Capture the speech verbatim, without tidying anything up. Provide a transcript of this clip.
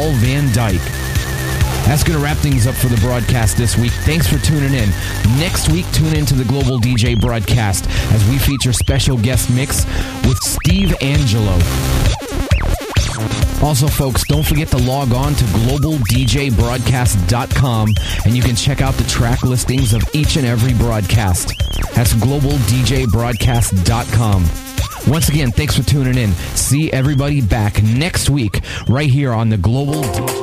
Paul Van Dyke. That's going to wrap things up for the broadcast this week. Thanks for tuning in. Next week, tune in to the Global D J broadcast as we feature special guest mix with Steve Angelo. Also, folks, don't forget to log on to global d j broadcast dot com and you can check out the track listings of each and every broadcast. That's global d j broadcast dot com. Once again, thanks for tuning in. See everybody back next week right here on the Global D J.